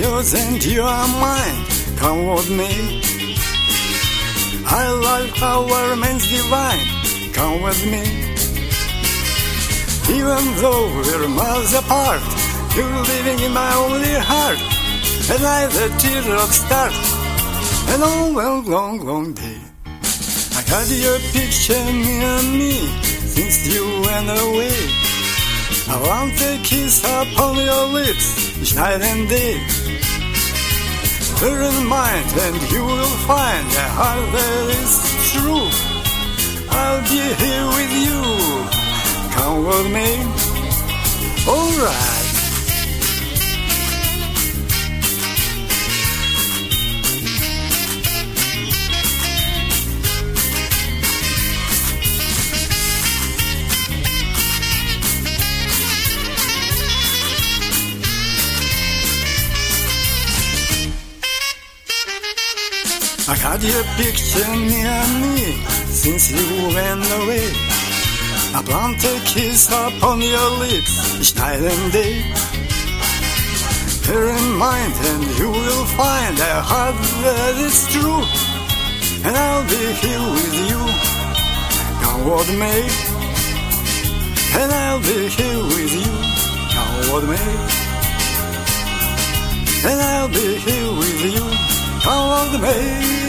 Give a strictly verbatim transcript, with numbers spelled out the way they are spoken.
yours and you are mine. Come with me. I like our remains divine. Come with me. Even though we're miles apart, you're living in my only heart. And I the teardrops start. And all long, long, long day I got your picture near me since you went away. I want a kiss upon your lips each night and day. Bear in mind and you will find a heart that is true. I'll be here with you. Come with me. Alright. I got your picture near me since you went away. I plant a kiss upon your lips each night and day. Bear in mind and you will find a heart that is true. And I'll be here with you. Come what may. And I'll be here with you. Come what may. And I'll be here with you. Come what may.